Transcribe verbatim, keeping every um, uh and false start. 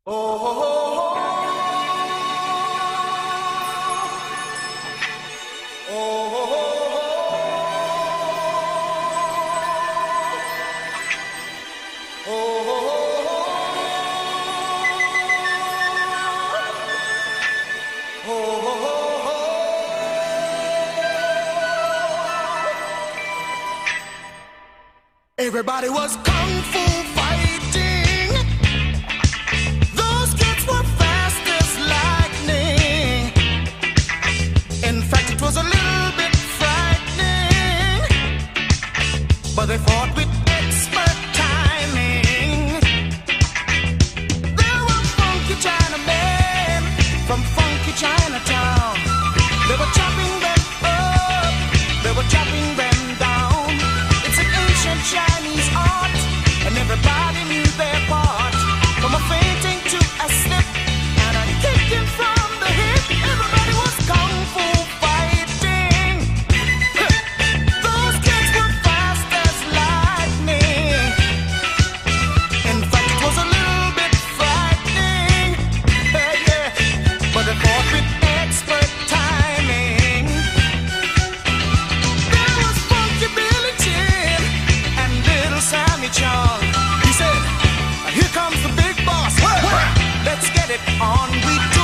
Everybody was kung fu fighting. Those kids were fast as lightning. In fact, it was a little bit frightening, but they fought with expert timing. There were funky Chinamen from funky Chinatown. They were chopping them up, they were chopping them down. It's an ancient Chinese art, and everybody knew their part. From a fainting to a slip, and a kicking from the hip. Everybody was kung fu fighting. Those kids were fast as lightning. In fact, it was a little bit frightening. Yeah, yeah. But they fought with expert timing. There was Funky Billy Chin and Little Sammy Chung. He said, "Here comes the big boss. Let's get it on." We